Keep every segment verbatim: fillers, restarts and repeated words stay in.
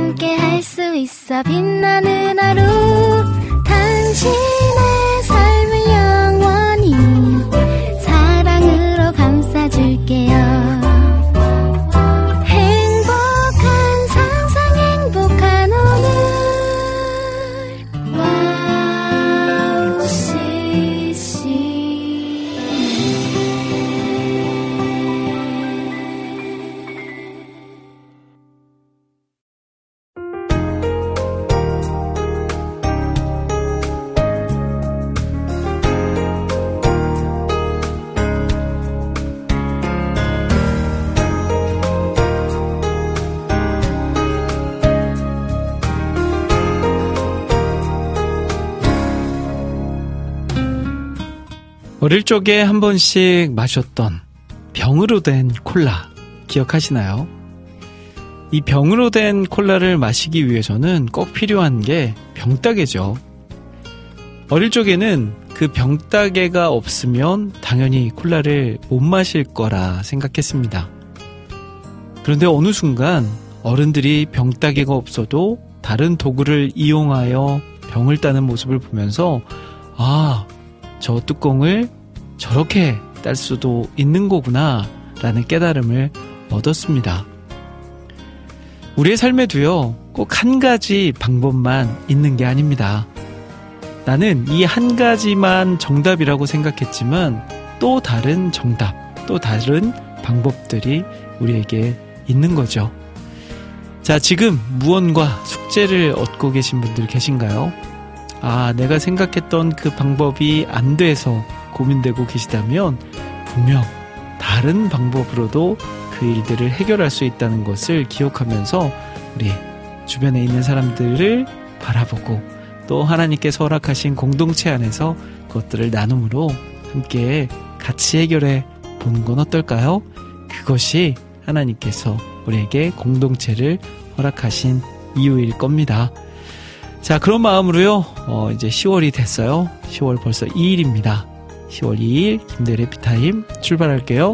함께 할 수 있어 빛나는 하루 당신의 삶을 영원히 사랑으로 감싸줄게요. 어릴 적에 한 번씩 마셨던 병으로 된 콜라 기억하시나요? 이 병으로 된 콜라를 마시기 위해서는 꼭 필요한 게 병따개죠. 어릴 적에는 그 병따개가 없으면 당연히 콜라를 못 마실 거라 생각했습니다. 그런데 어느 순간 어른들이 병따개가 없어도 다른 도구를 이용하여 병을 따는 모습을 보면서 아, 저 뚜껑을 저렇게 딸 수도 있는 거구나 라는 깨달음을 얻었습니다. 우리의 삶에도요, 꼭 한 가지 방법만 있는 게 아닙니다. 나는 이 한 가지만 정답이라고 생각했지만 또 다른 정답, 또 다른 방법들이 우리에게 있는 거죠. 자, 지금 무언가 숙제를 얻고 계신 분들 계신가요? 아, 내가 생각했던 그 방법이 안 돼서 고민되고 계시다면 분명 다른 방법으로도 그 일들을 해결할 수 있다는 것을 기억하면서 우리 주변에 있는 사람들을 바라보고 또 하나님께서 허락하신 공동체 안에서 그것들을 나눔으로 함께 같이 해결해 보는 건 어떨까요? 그것이 하나님께서 우리에게 공동체를 허락하신 이유일 겁니다. 자, 그런 마음으로요, 어, 이제 시월이 됐어요. 시월 벌써 이 일입니다. 시월 이 일, 김대래 해피타임 출발할게요.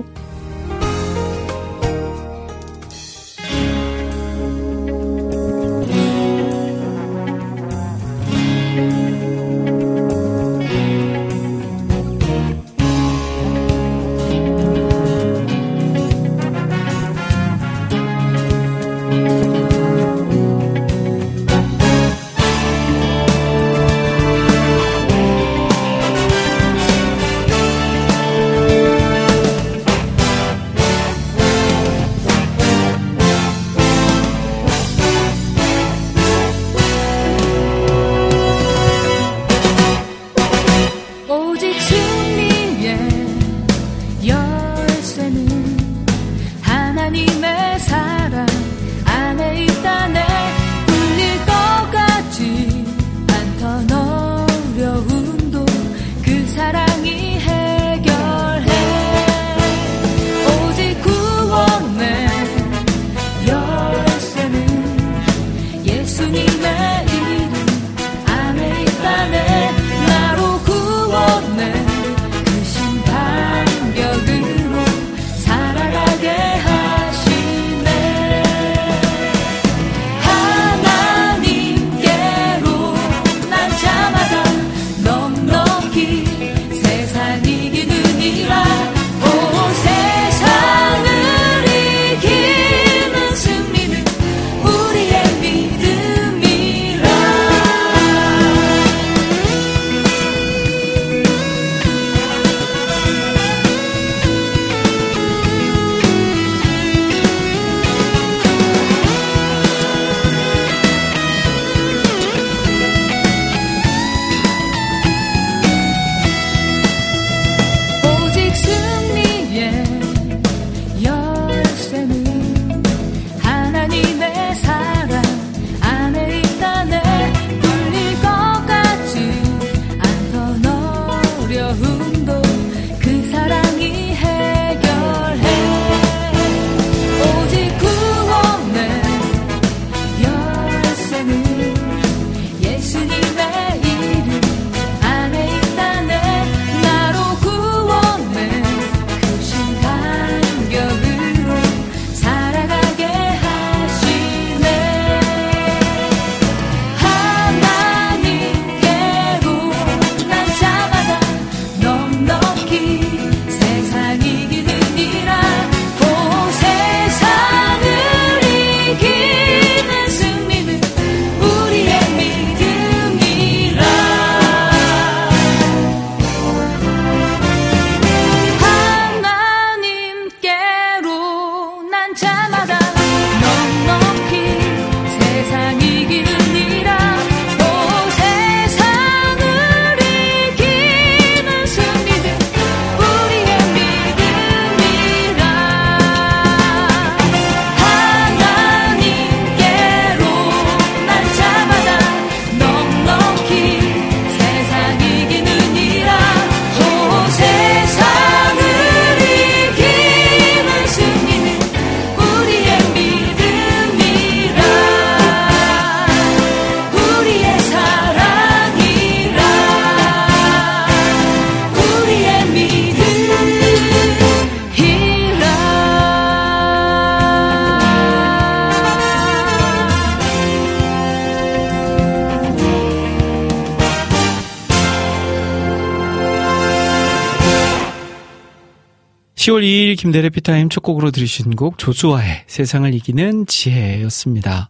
시월 이일 김대래 피타임 첫 곡으로 들으신 곡 조수아의 세상을 이기는 지혜였습니다.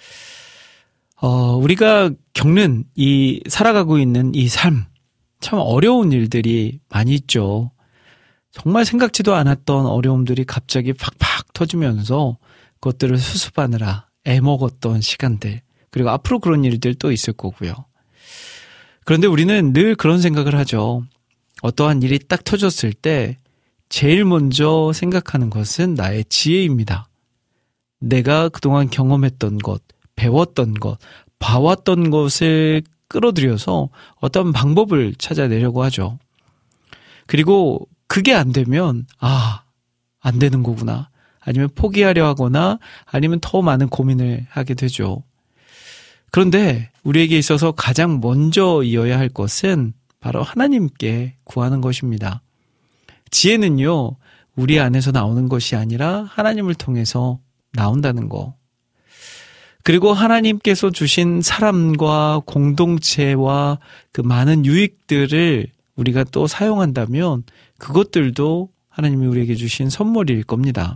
어, 우리가 겪는 이 살아가고 있는 이 삶, 참 어려운 일들이 많이 있죠. 정말 생각지도 않았던 어려움들이 갑자기 팍팍 터지면서 그것들을 수습하느라 애먹었던 시간들, 그리고 앞으로 그런 일들 또 있을 거고요. 그런데 우리는 늘 그런 생각을 하죠. 어떠한 일이 딱 터졌을 때 제일 먼저 생각하는 것은 나의 지혜입니다. 내가 그동안 경험했던 것, 배웠던 것, 봐왔던 것을 끌어들여서 어떤 방법을 찾아내려고 하죠. 그리고 그게 안 되면 아, 안 되는 거구나. 아니면 포기하려 하거나 아니면 더 많은 고민을 하게 되죠. 그런데 우리에게 있어서 가장 먼저 이어야 할 것은 바로 하나님께 구하는 것입니다. 지혜는요, 우리 안에서 나오는 것이 아니라 하나님을 통해서 나온다는 거. 그리고 하나님께서 주신 사람과 공동체와 그 많은 유익들을 우리가 또 사용한다면 그것들도 하나님이 우리에게 주신 선물일 겁니다.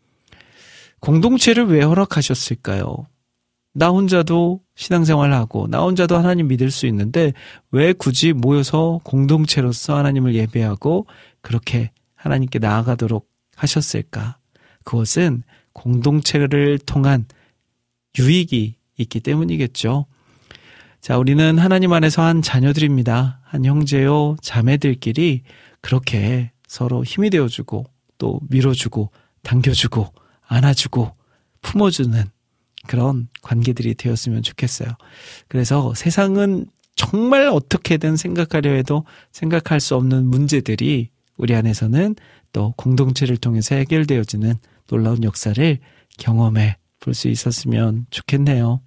공동체를 왜 허락하셨을까요? 나 혼자도 신앙생활하고 나 혼자도 하나님 믿을 수 있는데 왜 굳이 모여서 공동체로서 하나님을 예배하고 그렇게 하나님께 나아가도록 하셨을까? 그것은 공동체를 통한 유익이 있기 때문이겠죠. 자, 우리는 하나님 안에서 한 자녀들입니다. 한 형제요 자매들끼리 그렇게 서로 힘이 되어주고 또 밀어주고 당겨주고 안아주고 품어주는 그런 관계들이 되었으면 좋겠어요. 그래서 세상은 정말 어떻게든 생각하려 해도 생각할 수 없는 문제들이 우리 안에서는 또 공동체를 통해서 해결되어지는 놀라운 역사를 경험해 볼 수 있었으면 좋겠네요.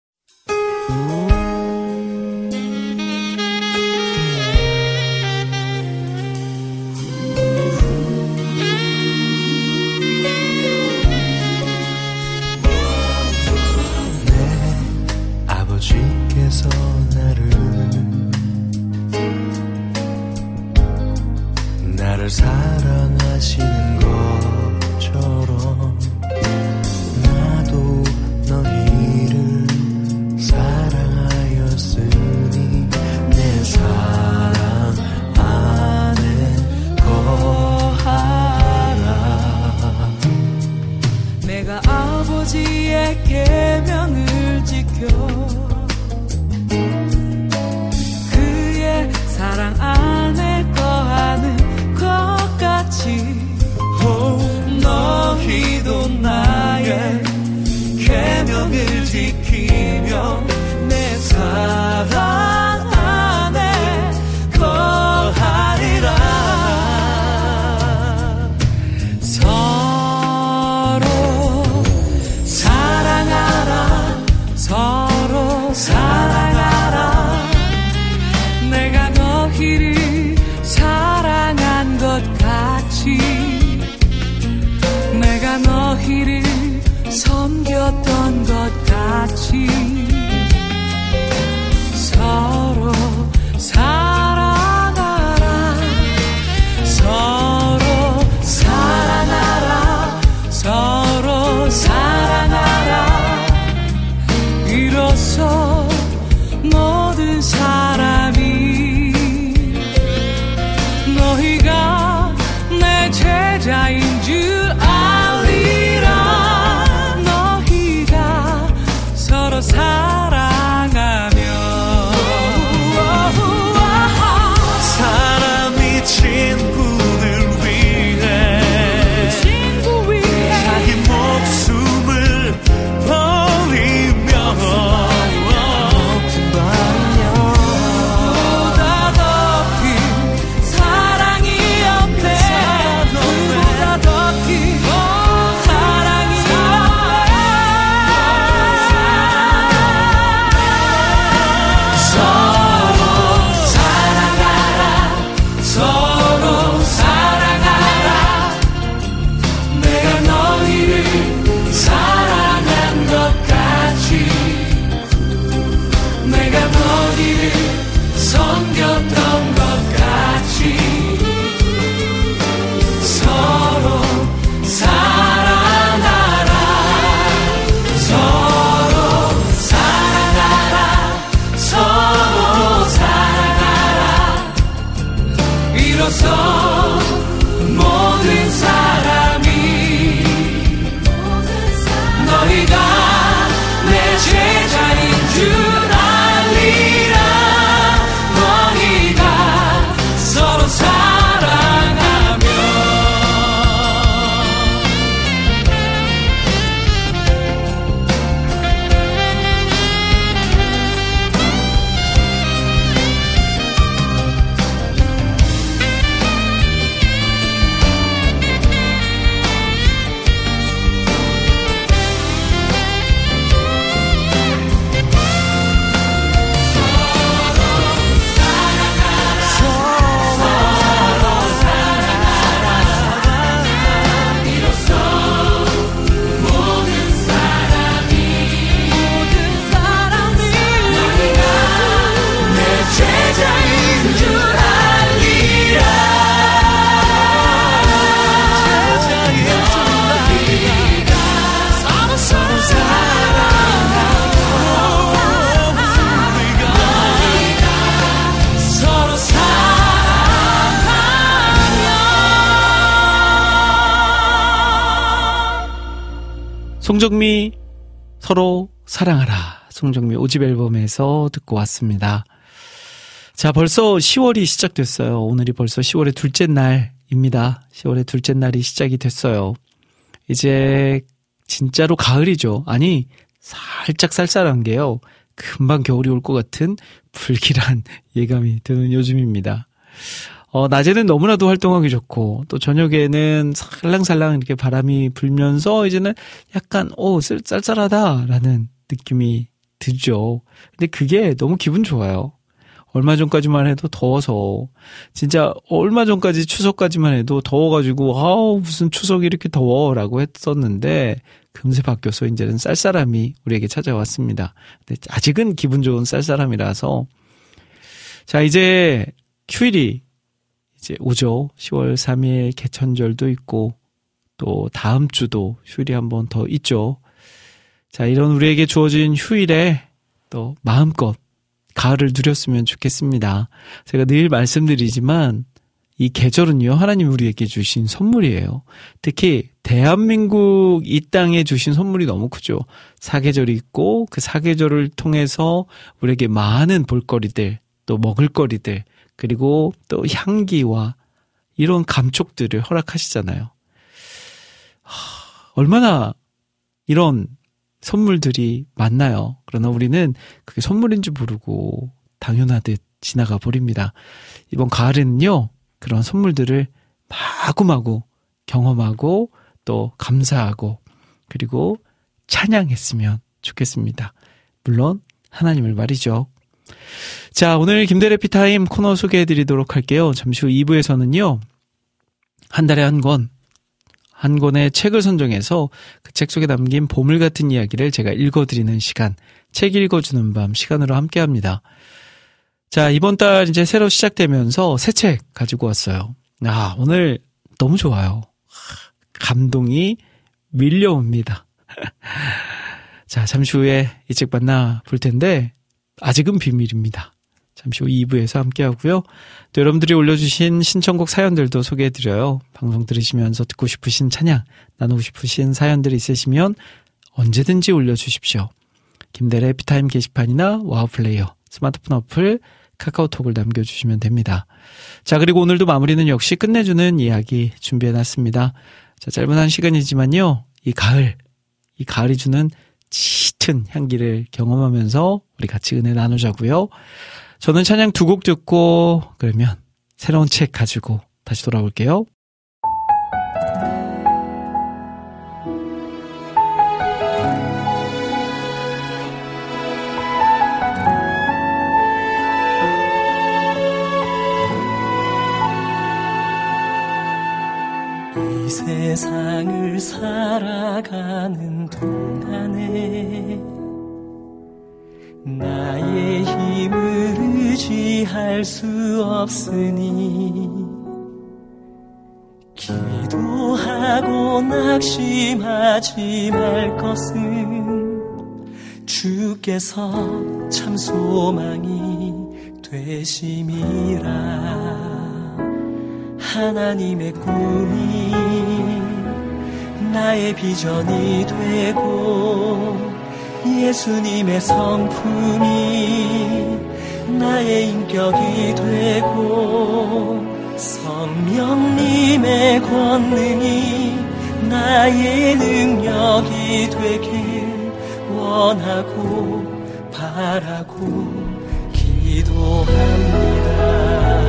아버지께서 나를 나를 사랑하시는 것처럼 나도 너희를 사랑하였으니 내 사랑 안에 거하라. 내가 아버지의 계명을 지켜 그의 사랑 안에 거하는 것 같이 너희도 나의 계명을 지키며 내 사랑 안에 거하리라. 서로 사랑하라. 서로 사랑하라. 내가 너희를 사랑한 것 같이 내가 너희를 섬겼던 것 같이 서로 사랑하라. 서로 사랑하라. 서로 사랑하라. 이로써 모든 사람이 너희가 내 제자인 줄 알리라. 너희가 서로 사랑하며 사람이 친구를 위해 친구 위해 자기 목숨을 버리며 보다 더 큰 사랑이 없네. 그보다 더 큰 사랑이 없네. 서로 사랑하라. 서로 사랑하라. 내가 너희를 사랑한 것 같이 내가 너희를 섬겼던 것 같이 서로 송정미 서로 사랑하라. 송정미 오 집 앨범에서 듣고 왔습니다. 자, 벌써 시월이 시작됐어요. 오늘이 벌써 시월의 둘째 날입니다. 시월의 둘째 날이 시작이 됐어요. 이제 진짜로 가을이죠. 아니, 살짝 쌀쌀한 게요. 금방 겨울이 올 것 같은 불길한 예감이 드는 요즘입니다. 어, 낮에는 너무나도 활동하기 좋고, 또 저녁에는 살랑살랑 이렇게 바람이 불면서 이제는 약간, 오, 쌀쌀하다라는 느낌이 들죠. 근데 그게 너무 기분 좋아요. 얼마 전까지만 해도 더워서, 진짜 얼마 전까지 추석까지만 해도 더워가지고, 아우, 무슨 추석이 이렇게 더워라고 했었는데, 금세 바뀌어서 이제는 쌀쌀함이 우리에게 찾아왔습니다. 근데 아직은 기분 좋은 쌀쌀함이라서, 자, 이제 휴일이 이제 오죠. 시월 삼일 개천절도 있고, 또 다음 주도 휴일이 한 번 더 있죠. 자, 이런 우리에게 주어진 휴일에 또 마음껏 가을을 누렸으면 좋겠습니다. 제가 늘 말씀드리지만 이 계절은요, 하나님이 우리에게 주신 선물이에요. 특히 대한민국 이 땅에 주신 선물이 너무 크죠. 사계절이 있고 그 사계절을 통해서 우리에게 많은 볼거리들, 또 먹을거리들, 그리고 또 향기와 이런 감촉들을 허락하시잖아요. 하, 얼마나 이런 선물들이 많나요? 그러나 우리는 그게 선물인 줄 모르고 당연하듯 지나가 버립니다. 이번 가을에는요, 그런 선물들을 마구마구 경험하고 또 감사하고 그리고 찬양했으면 좋겠습니다. 물론 하나님을 말이죠. 자, 오늘 김대래 피타임 코너 소개해드리도록 할게요. 잠시 후 이 부에서는요, 한 달에 한 권, 한 권의 책을 선정해서 그 책 속에 담긴 보물 같은 이야기를 제가 읽어드리는 시간, 책 읽어주는 밤 시간으로 함께합니다. 자, 이번 달 이제 새로 시작되면서 새 책 가지고 왔어요. 아, 오늘 너무 좋아요. 감동이 밀려옵니다. 자, 잠시 후에 이 책 만나 볼 텐데 아직은 비밀입니다. 잠시 후 이 부에서 함께하고요. 또 여러분들이 올려주신 신청곡 사연들도 소개해드려요. 방송 들으시면서 듣고 싶으신 찬양, 나누고 싶으신 사연들 있으시면 언제든지 올려주십시오. 김대래 피타임 게시판이나 와우플레이어, 스마트폰 어플, 카카오톡을 남겨주시면 됩니다. 자, 그리고 오늘도 마무리는 역시 끝내주는 이야기 준비해놨습니다. 자, 짧은 한 시간이지만요, 이 가을, 이 가을이 주는 짙은 향기를 경험하면서 우리 같이 은혜 나누자고요. 저는 찬양 두 곡 듣고 그러면 새로운 책 가지고 다시 돌아올게요. 이 세상을 살아가는 동안에 나의 힘을 의지할 수 없으니 기도하고 낙심하지 말 것은 주께서 참 소망이 되심이라. 하나님의 꿈이 나의 비전이 되고 예수님의 성품이 나의 인격이 되고 성령님의 권능이 나의 능력이 되길 원하고 바라고 기도합니다.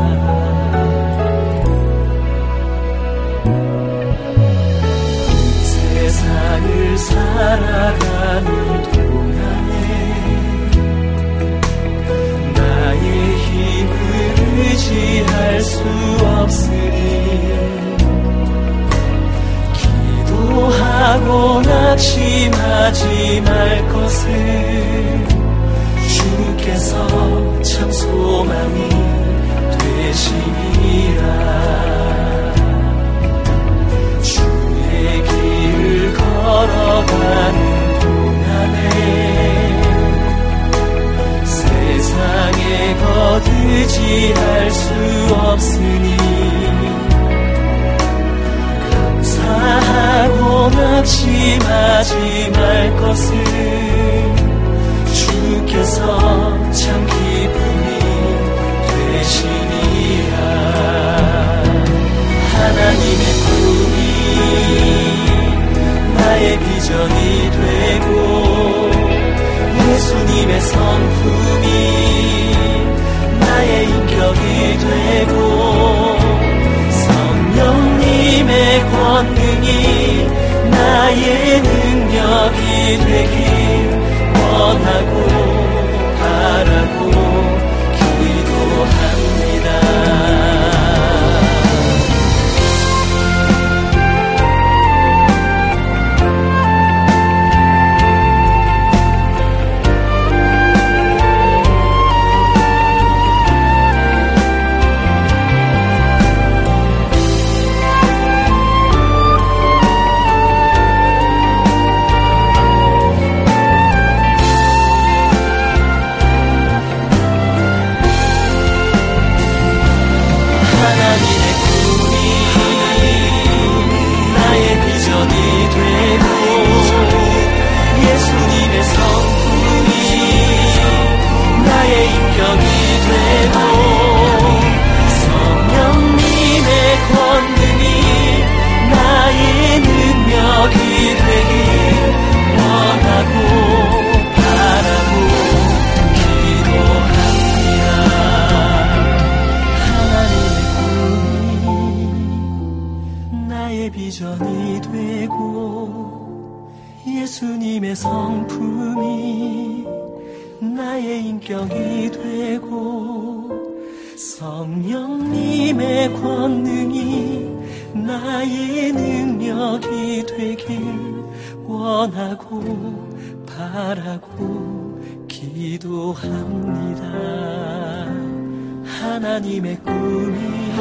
세상을 살아가는 동안에 나의 힘을 의지할 수 없으니 기도하고 낙심하지 말 것을 주께서 참 소망이 되시리라. 걸어가는 동안에 세상에 거두지할 수 없으니 감사하고 낙심하지 것은 주께서 참 기쁨이 되시니라. 하나님의 꿈이 나의 비전이 되고 예수님의 성품이 나의 인격이 되고 성령님의 권능이 나의 능력이 되길 원하고 바라고 기도합니다. 비전이 되고 예수님의 성품이 나의 인격이 되고 성령님의 권능이 나의 능력이 되길 원하고 바라고 기도합니다. 하나님의 꿈이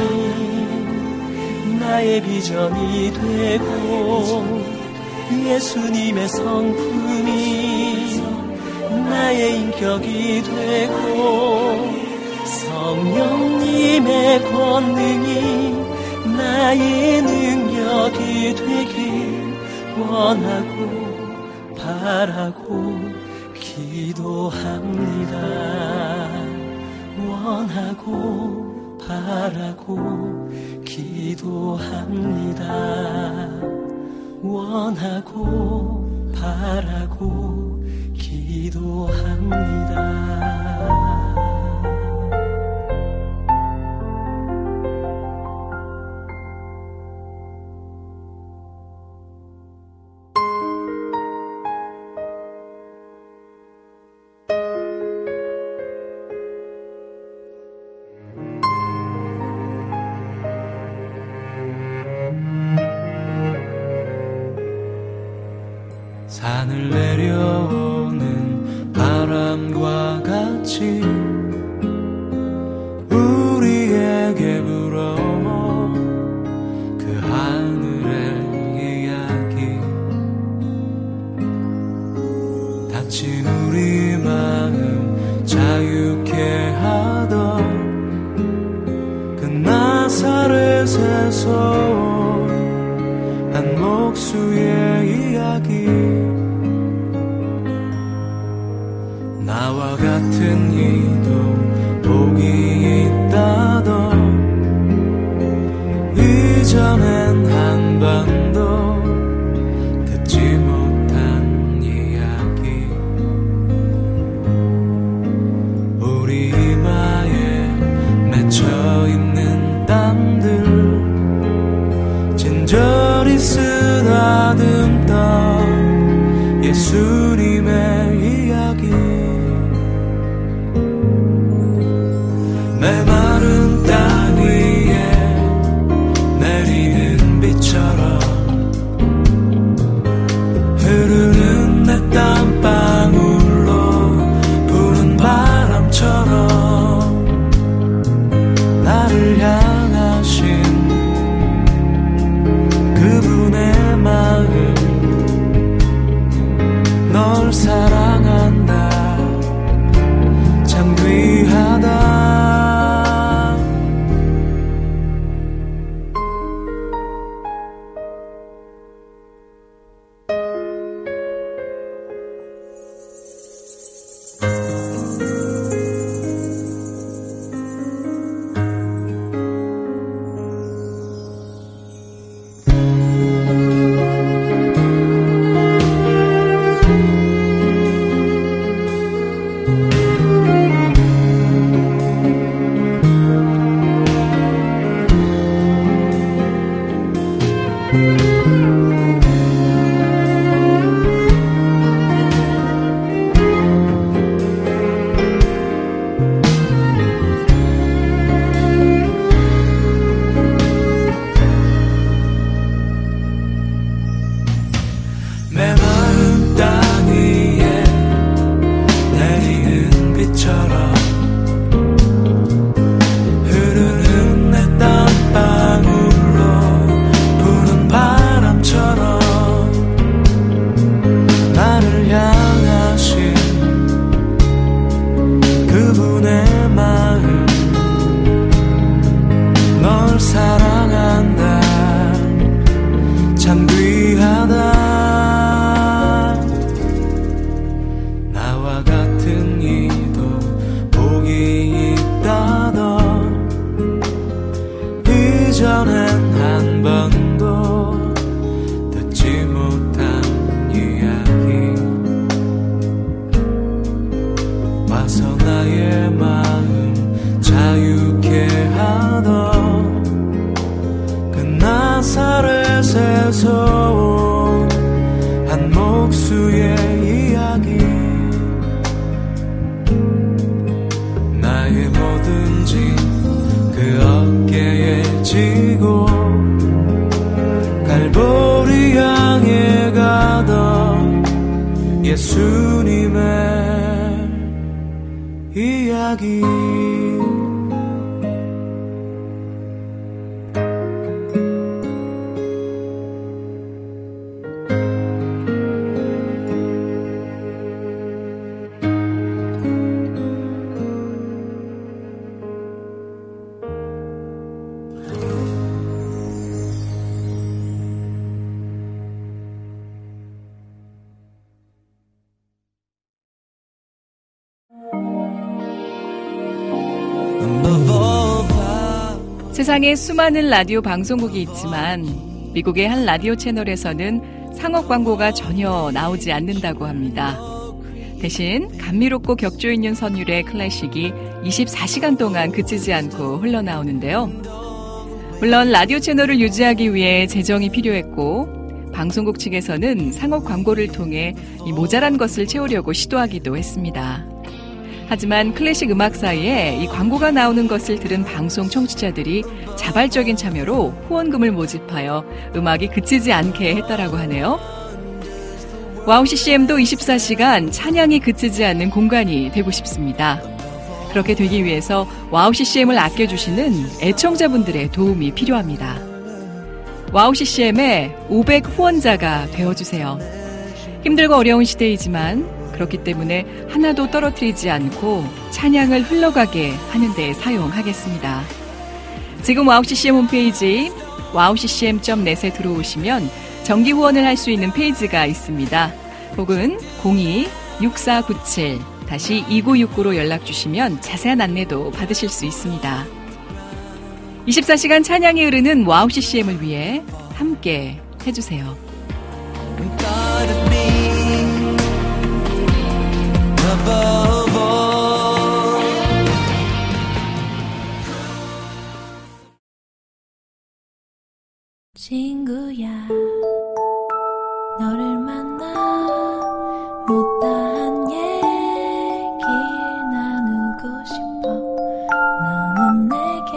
나의 비전이 되고 예수님의 성품이 나의 인격이 되고 성령님의 권능이 나의 능력이 되길 원하고 바라고 기도합니다. 원하고 바라고 기도합니다. 원하고 바라고 기도합니다. 산을 내려오는 바람과 같이 우리에게 불어오 그 하늘의 이야기. 닫힌 우리 마음 자유케 하던 그 나사렛에서 한 목수의 이야기. 나와 같은 이도 복이 있다던 이전엔 한 번도 듣지 못한 이야기. 우리 이마에 맺혀있는 땀들 진저리 쓰다듬던 예수님의 이야기. 메마른 땅 위에 내리는 비처럼 흐르는 내 땀방울로 부는 바람처럼 나를 향하신 그분의 마음. 널 사랑한다 참 귀하다. 와서 나의 마음 자유케 하던 그 나사렛에서 한 목수의 이야기 나의 모든 짐 그 어깨에 지고 갈보리 향해 가던 예수님의 이야기 세상에 수많은 라디오 방송국이 있지만 미국의 한 라디오 채널에서는 상업 광고가 전혀 나오지 않는다고 합니다. 대신 감미롭고 격조 있는 선율의 클래식이 이십사 시간 동안 그치지 않고 흘러나오는데요. 물론 라디오 채널을 유지하기 위해 재정이 필요했고 방송국 측에서는 상업 광고를 통해 이 모자란 것을 채우려고 시도하기도 했습니다. 하지만 클래식 음악 사이에 이 광고가 나오는 것을 들은 방송 청취자들이 자발적인 참여로 후원금을 모집하여 음악이 그치지 않게 했다라고 하네요. 와우 씨씨엠도 이십사 시간 찬양이 그치지 않는 공간이 되고 싶습니다. 그렇게 되기 위해서 와우 씨씨엠을 아껴주시는 애청자분들의 도움이 필요합니다. 와우 씨씨엠의 오백 후원자가 되어주세요. 힘들고 어려운 시대이지만 그렇기 때문에 하나도 떨어뜨리지 않고 찬양을 흘러가게 하는 데 사용하겠습니다. 지금 와우 씨씨엠 홈페이지 와우 씨씨엠 닷 넷에 들어오시면 정기 후원을 할 수 있는 페이지가 있습니다. 혹은 공이 육사구칠 이구육구로 연락 주시면 자세한 안내도 받으실 수 있습니다. 이십사 시간 찬양이 흐르는 와우 씨씨엠을 위해 함께 해주세요. above all. 친구야 너를 만나 못다한 얘기 나누고 싶어 너는 내게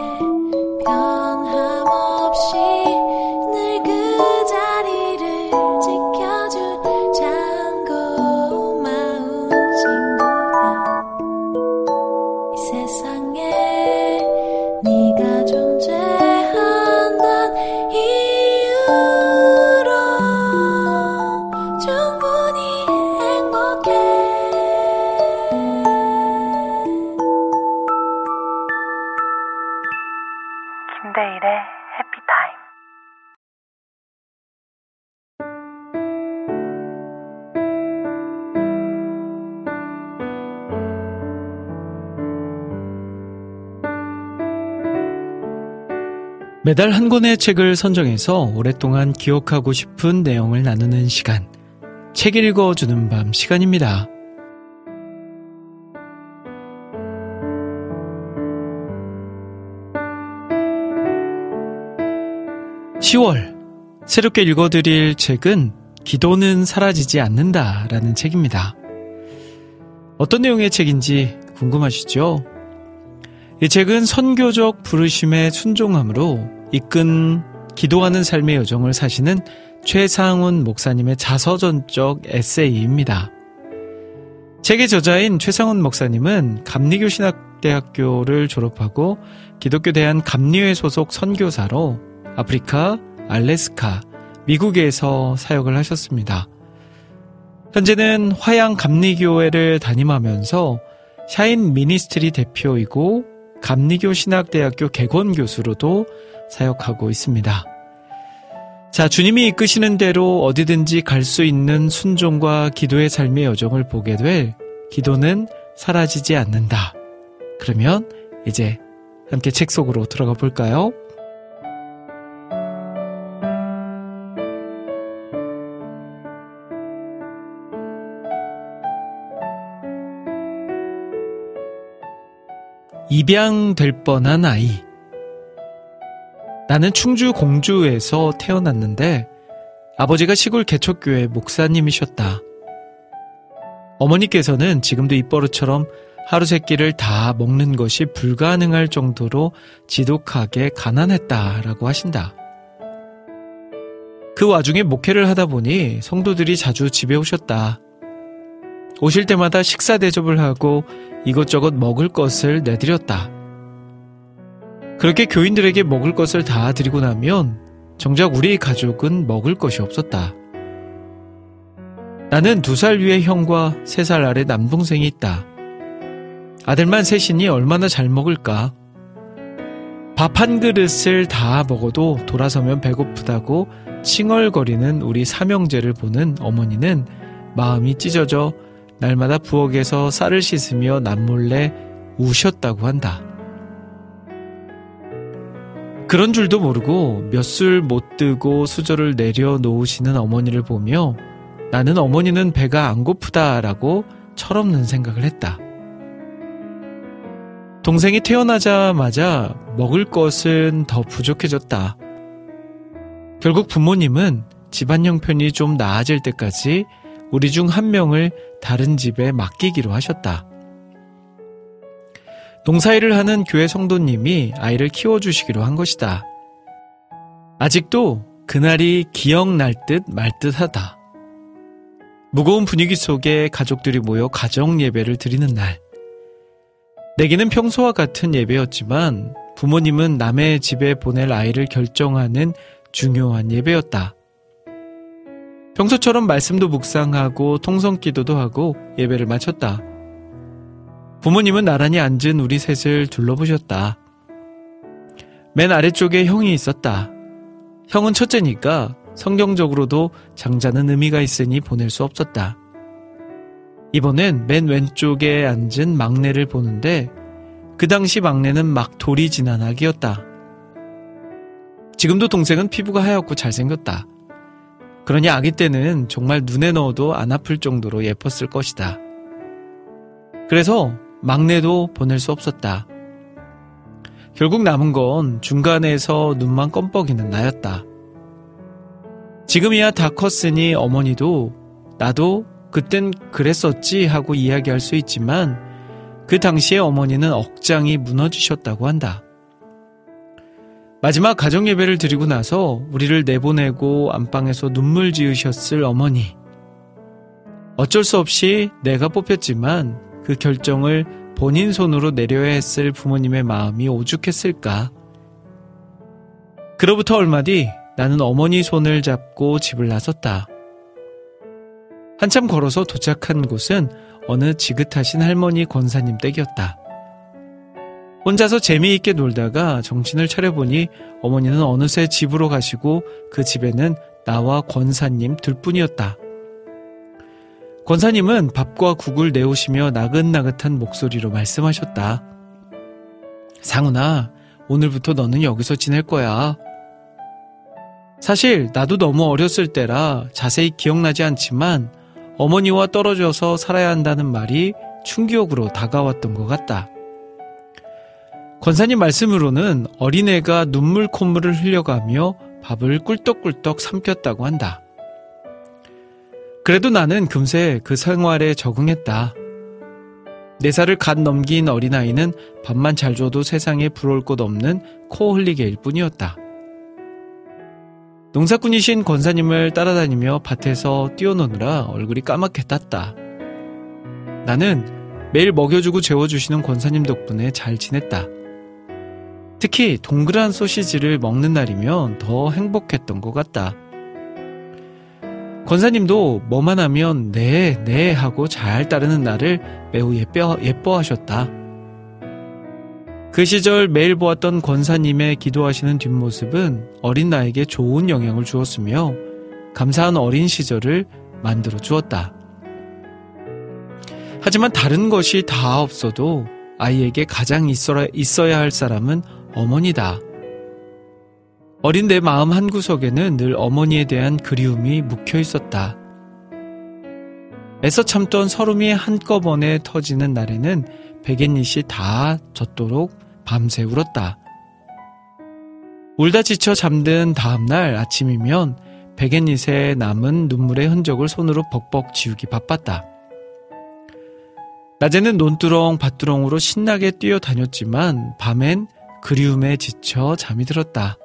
변함없이 늘 그 자리를 지켜준 참 고마운 친구야 이 세상에 네가 존재한단 이유로 충분히 행복해 김대일의 해피타임. 매달 한 권의 책을 선정해서 오랫동안 기억하고 싶은 내용을 나누는 시간, 책 읽어주는 밤 시간입니다. 시월 새롭게 읽어드릴 책은 기도는 사라지지 않는다라는 책입니다. 어떤 내용의 책인지 궁금하시죠? 이 책은 선교적 부르심에 순종함으로 이끈 기도하는 삶의 여정을 사시는 최상훈 목사님의 자서전적 에세이입니다. 책의 저자인 최상훈 목사님은 감리교 신학대학교를 졸업하고 기독교 대한 감리회 소속 선교사로 아프리카, 알래스카, 미국에서 사역을 하셨습니다. 현재는 화양 감리교회를 담임하면서 샤인 미니스트리 대표이고 감리교 신학대학교 개건 교수로도 사역하고 있습니다. 자, 주님이 이끄시는 대로 어디든지 갈 수 있는 순종과 기도의 삶의 여정을 보게 될 기도는 사라지지 않는다. 그러면 이제 함께 책 속으로 들어가 볼까요? 입양될 뻔한 아이. 나는 충주 공주에서 태어났는데 아버지가 시골 개척교회 목사님이셨다. 어머니께서는 지금도 입버릇처럼 하루 세 끼를 다 먹는 것이 불가능할 정도로 지독하게 가난했다라고 하신다. 그 와중에 목회를 하다 보니 성도들이 자주 집에 오셨다. 오실 때마다 식사 대접을 하고 이것저것 먹을 것을 내드렸다. 그렇게 교인들에게 먹을 것을 다 드리고 나면 정작 우리 가족은 먹을 것이 없었다. 나는 두 살 위의 형과 세 살 아래 남동생이 있다. 아들만 셋이니 얼마나 잘 먹을까? 밥 한 그릇을 다 먹어도 돌아서면 배고프다고 칭얼거리는 우리 삼형제를 보는 어머니는 마음이 찢어져 날마다 부엌에서 쌀을 씻으며 남몰래 우셨다고 한다. 그런 줄도 모르고 몇 술 못 뜨고 수저를 내려놓으시는 어머니를 보며 나는 어머니는 배가 안 고프다라고 철없는 생각을 했다. 동생이 태어나자마자 먹을 것은 더 부족해졌다. 결국 부모님은 집안 형편이 좀 나아질 때까지 우리 중 한 명을 다른 집에 맡기기로 하셨다. 농사일을 하는 교회 성도님이 아이를 키워주시기로 한 것이다. 아직도 그날이 기억날 듯 말 듯하다. 무거운 분위기 속에 가족들이 모여 가정 예배를 드리는 날. 내게는 평소와 같은 예배였지만 부모님은 남의 집에 보낼 아이를 결정하는 중요한 예배였다. 평소처럼 말씀도 묵상하고 통성기도도 하고 예배를 마쳤다. 부모님은 나란히 앉은 우리 셋을 둘러보셨다. 맨 아래쪽에 형이 있었다. 형은 첫째니까 성경적으로도 장자는 의미가 있으니 보낼 수 없었다. 이번엔 맨 왼쪽에 앉은 막내를 보는데 그 당시 막내는 막 돌이 지난 아기였다. 지금도 동생은 피부가 하얗고 잘생겼다. 그러니 아기 때는 정말 눈에 넣어도 안 아플 정도로 예뻤을 것이다. 그래서 막내도 보낼 수 없었다. 결국 남은 건 중간에서 눈만 껌뻑이는 나였다. 지금이야 다 컸으니 어머니도 나도 그땐 그랬었지 하고 이야기할 수 있지만 그 당시에 어머니는 억장이 무너지셨다고 한다. 마지막 가정예배를 드리고 나서 우리를 내보내고 안방에서 눈물 지으셨을 어머니. 어쩔 수 없이 내가 뽑혔지만 그 결정을 본인 손으로 내려야 했을 부모님의 마음이 오죽했을까. 그로부터 얼마 뒤 나는 어머니 손을 잡고 집을 나섰다. 한참 걸어서 도착한 곳은 어느 지긋하신 할머니 권사님 댁이었다. 혼자서 재미있게 놀다가 정신을 차려보니 어머니는 어느새 집으로 가시고 그 집에는 나와 권사님 둘뿐이었다. 권사님은 밥과 국을 내오시며 나긋나긋한 목소리로 말씀하셨다. 상훈아, 오늘부터 너는 여기서 지낼 거야. 사실 나도 너무 어렸을 때라 자세히 기억나지 않지만 어머니와 떨어져서 살아야 한다는 말이 충격으로 다가왔던 것 같다. 권사님 말씀으로는 어린애가 눈물 콧물을 흘려가며 밥을 꿀떡꿀떡 삼켰다고 한다. 그래도 나는 금세 그 생활에 적응했다. 네 살을 갓 넘긴 어린아이는 밥만 잘 줘도 세상에 부러울 것 없는 코 흘리개일 뿐이었다. 농사꾼이신 권사님을 따라다니며 밭에서 뛰어노느라 얼굴이 까맣게 탔다. 나는 매일 먹여주고 재워주시는 권사님 덕분에 잘 지냈다. 특히 동그란 소시지를 먹는 날이면 더 행복했던 것 같다. 권사님도 뭐만 하면 네, 네 하고 잘 따르는 나를 매우 예뻐, 예뻐하셨다. 그 시절 매일 보았던 권사님의 기도하시는 뒷모습은 어린 나에게 좋은 영향을 주었으며 감사한 어린 시절을 만들어 주었다. 하지만 다른 것이 다 없어도 아이에게 가장 있어야, 있어야 할 사람은 어머니다. 어린 내 마음 한구석에는 늘 어머니에 대한 그리움이 묵혀 있었다. 애써 참던 서름이 한꺼번에 터지는 날에는 베갯잇이 다 젖도록 밤새 울었다. 울다 지쳐 잠든 다음날 아침이면 베갯잇에 남은 눈물의 흔적을 손으로 벅벅 지우기 바빴다. 낮에는 논두렁 밭두렁으로 신나게 뛰어다녔지만 밤엔 그리움에 지쳐 잠이 들었다.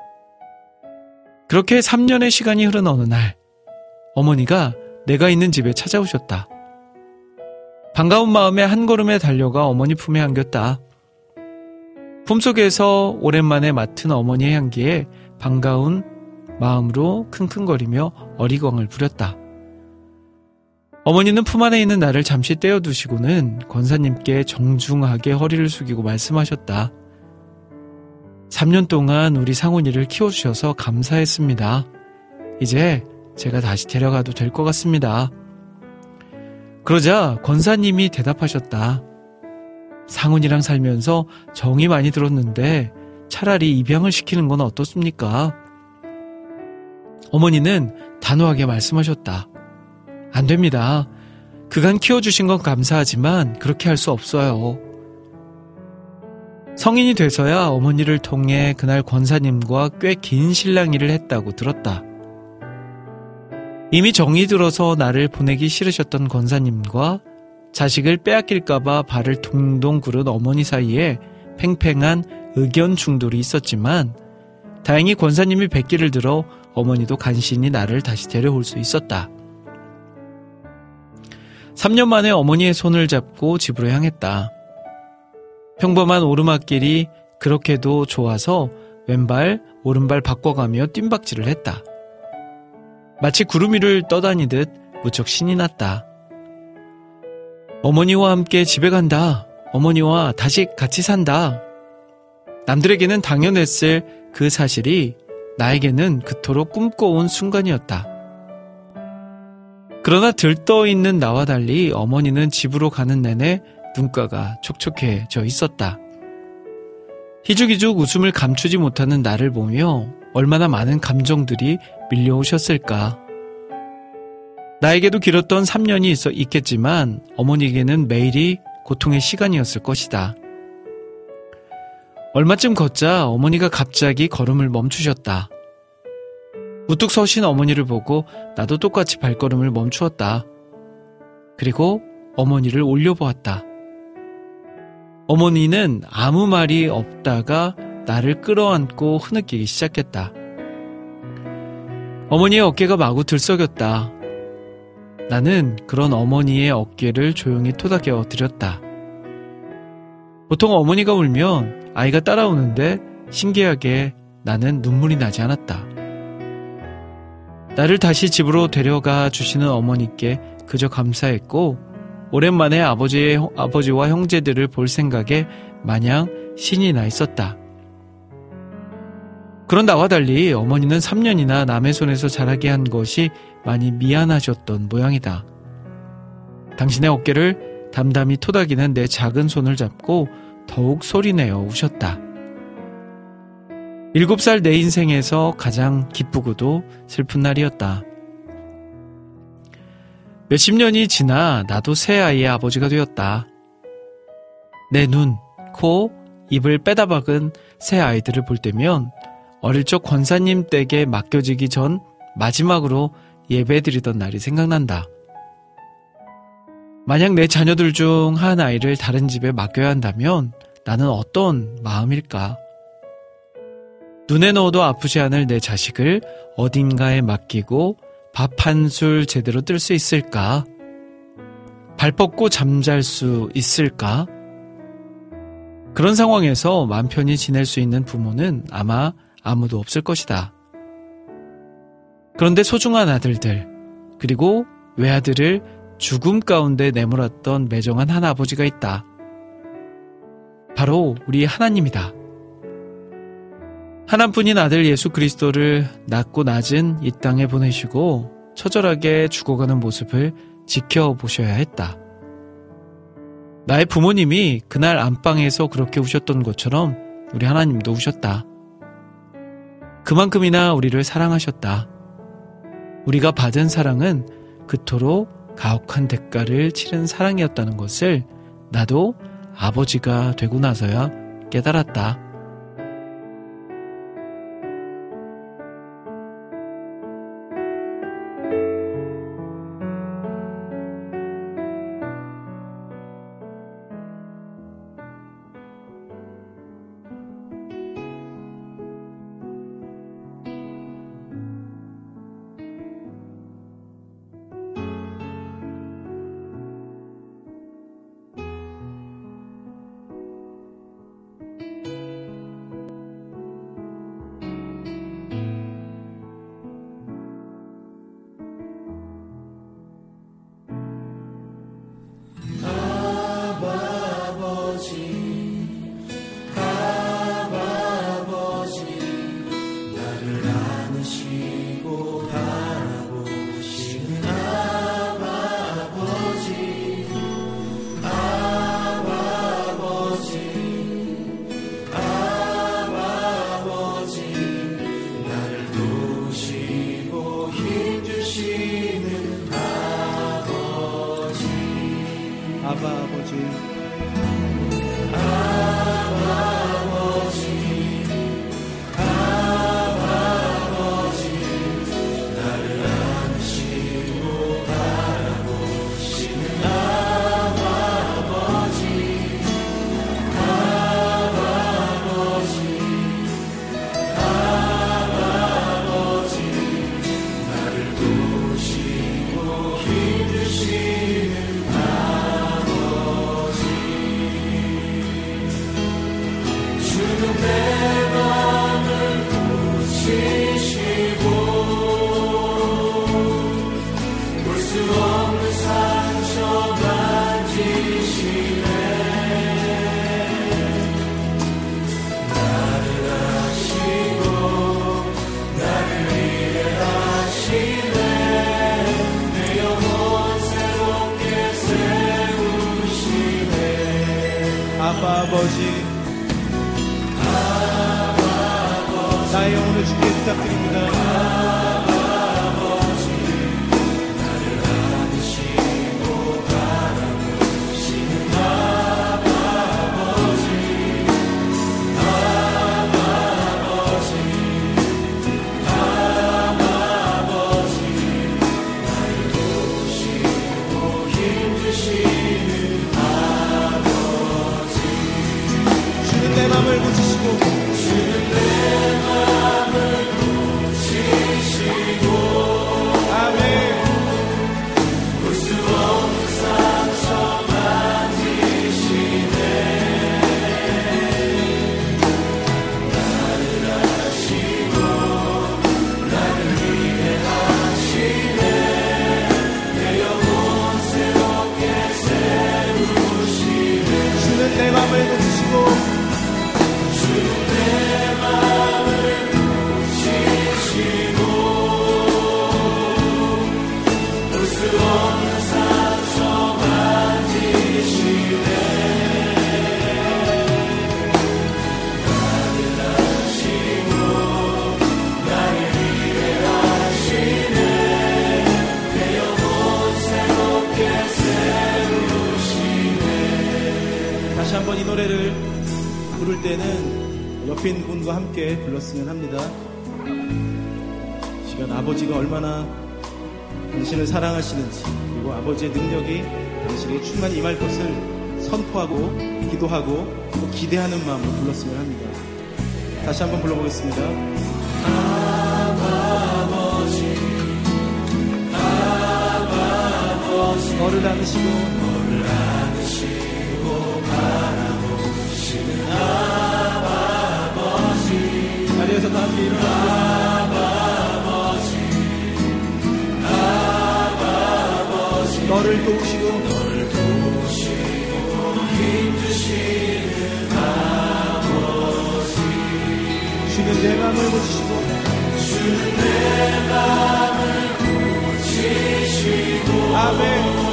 그렇게 삼 년의 시간이 흐른 어느 날 어머니가 내가 있는 집에 찾아오셨다. 반가운 마음에 한 걸음에 달려가 어머니 품에 안겼다. 품속에서 오랜만에 맡은 어머니의 향기에 반가운 마음으로 킁킁거리며 어리광을 부렸다. 어머니는 품 안에 있는 나를 잠시 떼어두시고는 권사님께 정중하게 허리를 숙이고 말씀하셨다. 삼 년 동안 우리 상훈이를 키워주셔서 감사했습니다. 이제 제가 다시 데려가도 될 것 같습니다. 그러자 권사님이 대답하셨다. 상훈이랑 살면서 정이 많이 들었는데 차라리 입양을 시키는 건 어떻습니까? 어머니는 단호하게 말씀하셨다. 안 됩니다. 그간 키워주신 건 감사하지만 그렇게 할 수 없어요. 성인이 돼서야 어머니를 통해 그날 권사님과 꽤 긴 실랑이를 했다고 들었다. 이미 정이 들어서 나를 보내기 싫으셨던 권사님과 자식을 빼앗길까봐 발을 동동 구른 어머니 사이에 팽팽한 의견 충돌이 있었지만 다행히 권사님이 백기를 들어 어머니도 간신히 나를 다시 데려올 수 있었다. 삼 년 만에 어머니의 손을 잡고 집으로 향했다. 평범한 오르막길이 그렇게도 좋아서 왼발, 오른발 바꿔가며 뜀박질을 했다. 마치 구름 위를 떠다니듯 무척 신이 났다. 어머니와 함께 집에 간다. 어머니와 다시 같이 산다. 남들에게는 당연했을 그 사실이 나에게는 그토록 꿈꿔온 순간이었다. 그러나 들떠있는 나와 달리 어머니는 집으로 가는 내내 눈가가 촉촉해져 있었다. 희죽희죽 웃음을 감추지 못하는 나를 보며 얼마나 많은 감정들이 밀려오셨을까. 나에게도 길었던 삼 년이 있어 있겠지만 어머니에게는 매일이 고통의 시간이었을 것이다. 얼마쯤 걷자 어머니가 갑자기 걸음을 멈추셨다. 우뚝 서신 어머니를 보고 나도 똑같이 발걸음을 멈추었다. 그리고 어머니를 올려보았다. 어머니는 아무 말이 없다가 나를 끌어안고 흐느끼기 시작했다. 어머니의 어깨가 마구 들썩였다. 나는 그런 어머니의 어깨를 조용히 토닥여 드렸다. 보통 어머니가 울면 아이가 따라오는데 신기하게 나는 눈물이 나지 않았다. 나를 다시 집으로 데려가 주시는 어머니께 그저 감사했고 오랜만에 아버지의, 아버지와 형제들을 볼 생각에 마냥 신이 나 있었다. 그런 나와 달리 어머니는 삼 년이나 남의 손에서 자라게 한 것이 많이 미안하셨던 모양이다. 당신의 어깨를 담담히 토닥이는 내 작은 손을 잡고 더욱 소리내어 우셨다. 일곱 살 내 인생에서 가장 기쁘고도 슬픈 날이었다. 몇십 년이 지나 나도 새 아이의 아버지가 되었다. 내 눈, 코, 입을 빼다 박은 새 아이들을 볼 때면 어릴 적 권사님 댁에 맡겨지기 전 마지막으로 예배드리던 날이 생각난다. 만약 내 자녀들 중 한 아이를 다른 집에 맡겨야 한다면 나는 어떤 마음일까? 눈에 넣어도 아프지 않을 내 자식을 어딘가에 맡기고 밥 한 술 제대로 뜰 수 있을까? 발 뻗고 잠잘 수 있을까? 그런 상황에서 맘 편히 지낼 수 있는 부모는 아마 아무도 없을 것이다. 그런데 소중한 아들들, 그리고 외아들을 죽음 가운데 내몰았던 매정한 한 아버지가 있다. 바로 우리 하나님이다. 하나뿐인 아들 예수 그리스도를 낮고 낮은 이 땅에 보내시고 처절하게 죽어가는 모습을 지켜보셔야 했다. 나의 부모님이 그날 안방에서 그렇게 우셨던 것처럼 우리 하나님도 우셨다. 그만큼이나 우리를 사랑하셨다. 우리가 받은 사랑은 그토록 가혹한 대가를 치른 사랑이었다는 것을 나도 아버지가 되고 나서야 깨달았다. 나의 영혼을 주께 부탁드립니다. 내 맘을 고치시고 주는 내 맘을 고치시고 아멘. 볼 수 없는 상처 만지시네. 나를 아시고 나를 위해 하시네. 내 영혼 새롭게 세우시네. 주는 내 맘을 고치시고 내 맘을 고치시고 볼 수 없는 상처 만지시네. 나를 아시고 나를 위해 하시네. 내 영혼 새롭게 세우시네. 다시 한번 이 노래를 부를 때는 옆에 있는 분과 함께 불렀으면 합니다. 시간 아버지가 얼마나 당신을 사랑하시는지, 그리고 아버지의 능력이 당신에게 충만히 임할 것을 선포하고 기도하고 또 기대하는 마음으로 불렀으면 합니다. 다시 한번 불러보겠습니다. 아버지, 아버지, 너를 안으시고 너를 안으시고 바라보시는 아버지, 자리에서 다 함께 일어나시겠습니다. 아버지, 너를 도우시고 너를 도우시고 힘주시는 아버지, 주는 내 맘을 고치시고 주는 내 맘을 고치시고 아멘.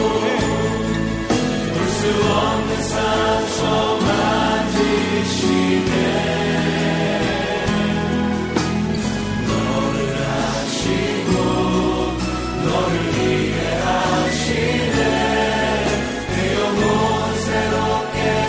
볼 수 없는 상처 만지시네. 너를 위해 하시네. 내 영혼 새롭게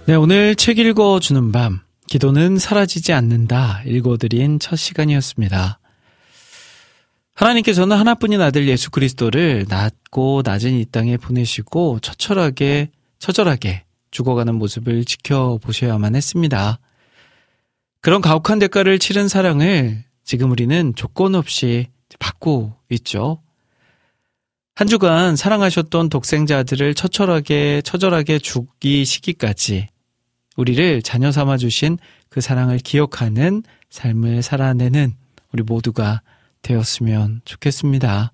네, 오늘 책 읽어주는 밤, 기도는 사라지지 않는다 읽어드린 첫 시간이었습니다. 하나님께서는 하나뿐인 아들 예수 그리스도를 낮고 낮은 이 땅에 보내시고 처철하게, 처절하게 죽어가는 모습을 지켜보셔야만 했습니다. 그런 가혹한 대가를 치른 사랑을 지금 우리는 조건 없이 받고 있죠. 한 주간 사랑하셨던 독생자 아들을 처철하게, 처절하게 죽이시기까지 우리를 자녀 삼아주신 그 사랑을 기억하는 삶을 살아내는 우리 모두가 되었으면 좋겠습니다.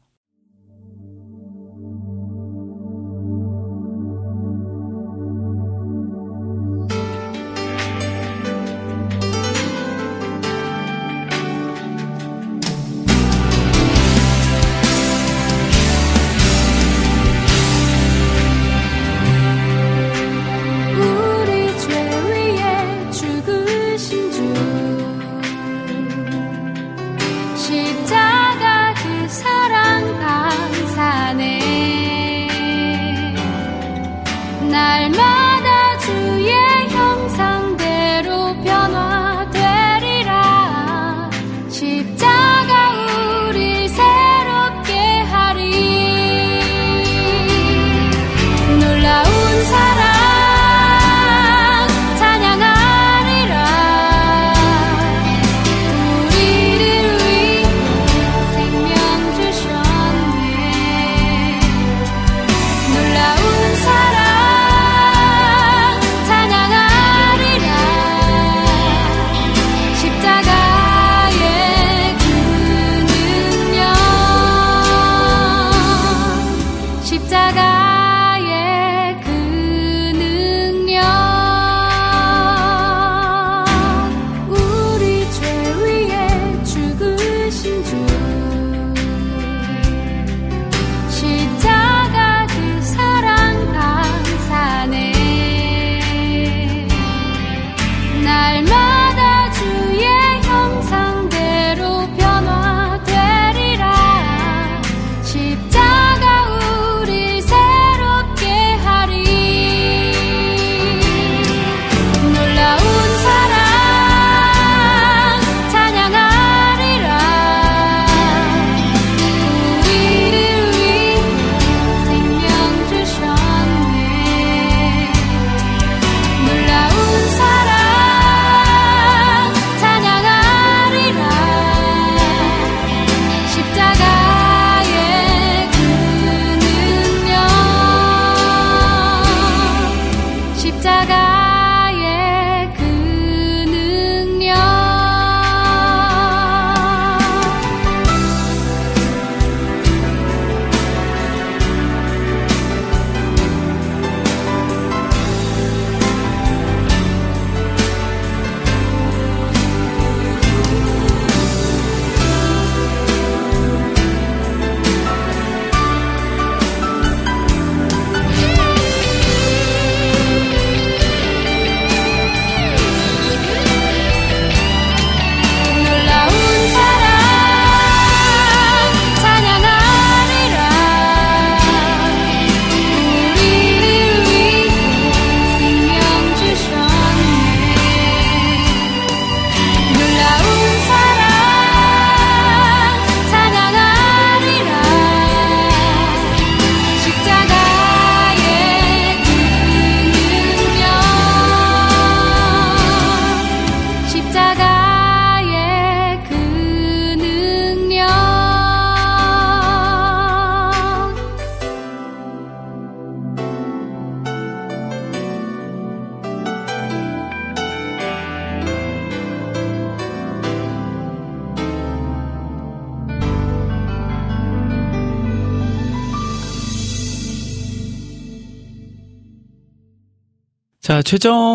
자,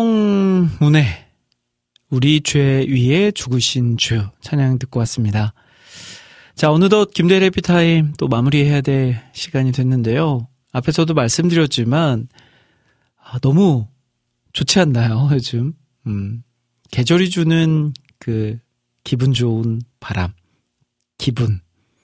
최정문의 우리 죄 위에 죽으신 주 찬양 듣고 왔습니다. 자, 어느덧 김대일 해피타임 또 마무리해야 될 시간이 됐는데요. 앞에서도 말씀드렸지만 아, 너무 좋지 않나요, 요즘? 음, 계절이 주는 그 기분 좋은 바람, 기분.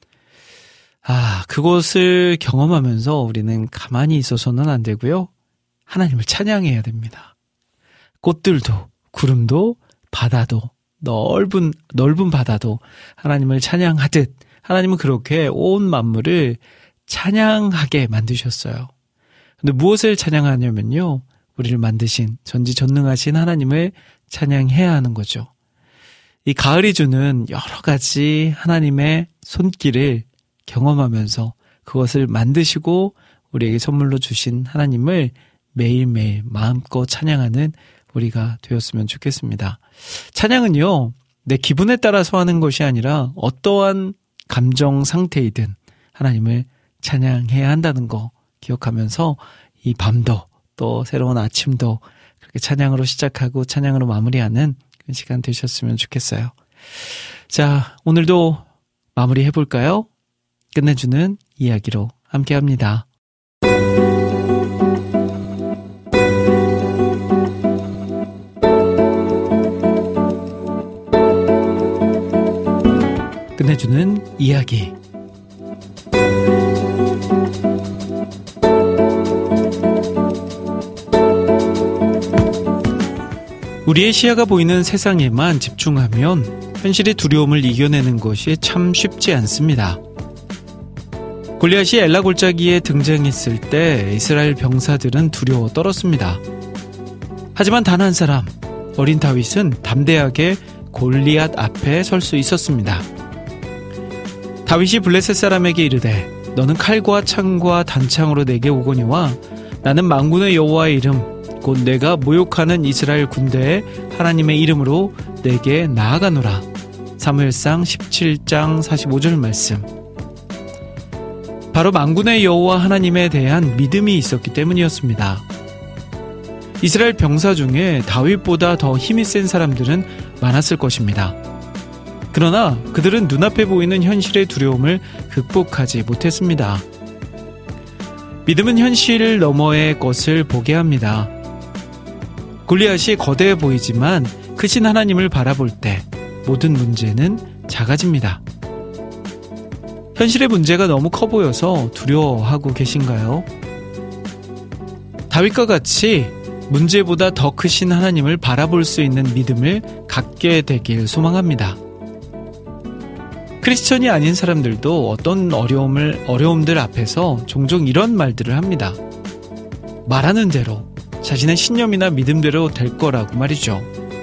아, 그것을 경험하면서 우리는 가만히 있어서는 안 되고요. 하나님을 찬양해야 됩니다. 꽃들도, 구름도, 바다도, 넓은, 넓은 바다도 하나님을 찬양하듯 하나님은 그렇게 온 만물을 찬양하게 만드셨어요. 근데 무엇을 찬양하냐면요, 우리를 만드신 전지전능하신 하나님을 찬양해야 하는 거죠. 이 가을이 주는 여러 가지 하나님의 손길을 경험하면서 그것을 만드시고 우리에게 선물로 주신 하나님을 매일매일 마음껏 찬양하는 우리가 되었으면 좋겠습니다. 찬양은요, 내 기분에 따라서 하는 것이 아니라 어떠한 감정 상태이든 하나님을 찬양해야 한다는 거 기억하면서 이 밤도 또 새로운 아침도 그렇게 찬양으로 시작하고 찬양으로 마무리하는 그런 시간 되셨으면 좋겠어요. 자, 오늘도 마무리 해볼까요? 끝내주는 이야기로 함께합니다. 끝내주는 이야기. 우리의 시야가 보이는 세상에만 집중하면 현실의 두려움을 이겨내는 것이 참 쉽지 않습니다. 골리앗이 엘라 골짜기에 등장했을 때 이스라엘 병사들은 두려워 떨었습니다. 하지만 단 한 사람, 어린 다윗은 담대하게 골리앗 앞에 설 수 있었습니다. 다윗이 블레셋 사람에게 이르되 너는 칼과 창과 단창으로 내게 오거니와 나는 만군의 여호와의 이름 곧 내가 모욕하는 이스라엘 군대의 하나님의 이름으로 내게 나아가노라. 사무엘상 십칠 장 사십오 절 말씀. 바로 만군의 여호와 하나님에 대한 믿음이 있었기 때문이었습니다. 이스라엘 병사 중에 다윗보다 더 힘이 센 사람들은 많았을 것입니다. 그러나 그들은 눈앞에 보이는 현실의 두려움을 극복하지 못했습니다. 믿음은 현실 너머의 것을 보게 합니다. 골리앗이 거대해 보이지만 크신 하나님을 바라볼 때 모든 문제는 작아집니다. 현실의 문제가 너무 커 보여서 두려워하고 계신가요? 다윗과 같이 문제보다 더 크신 하나님을 바라볼 수 있는 믿음을 갖게 되길 소망합니다. 크리스천이 아닌 사람들도 어떤 어려움을, 어려움들 앞에서 종종 이런 말들을 합니다. 말하는 대로, 자신의 신념이나 믿음대로 될 거라고 말이죠.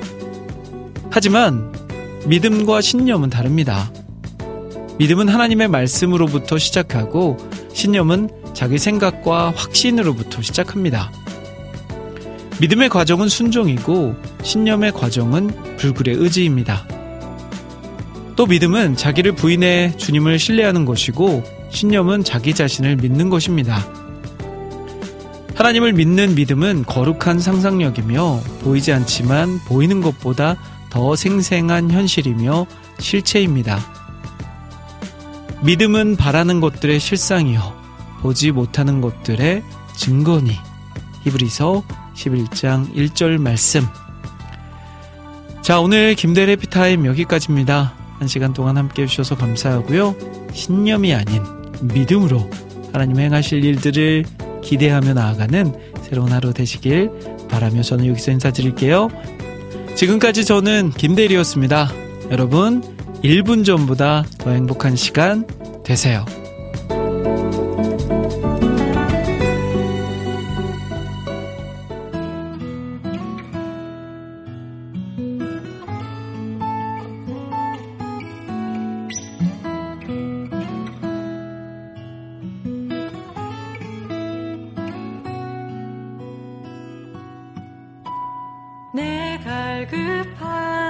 하지만 믿음과 신념은 다릅니다. 믿음은 하나님의 말씀으로부터 시작하고 신념은 자기 생각과 확신으로부터 시작합니다. 믿음의 과정은 순종이고 신념의 과정은 불굴의 의지입니다. 또 믿음은 자기를 부인해 주님을 신뢰하는 것이고 신념은 자기 자신을 믿는 것입니다. 하나님을 믿는 믿음은 거룩한 상상력이며 보이지 않지만 보이는 것보다 더 생생한 현실이며 실체입니다. 믿음은 바라는 것들의 실상이요 보지 못하는 것들의 증거니. 히브리서 십일 장 일 절 말씀. 자, 오늘 김대래 해피타임 여기까지입니다. 한 시간 동안 함께 해주셔서 감사하고요. 신념이 아닌 믿음으로 하나님 행하실 일들을 기대하며 나아가는 새로운 하루 되시길 바라며 저는 여기서 인사드릴게요. 지금까지 저는 김대리였습니다. 여러분, 일 분 전보다 더 행복한 시간 되세요. 내 갈급한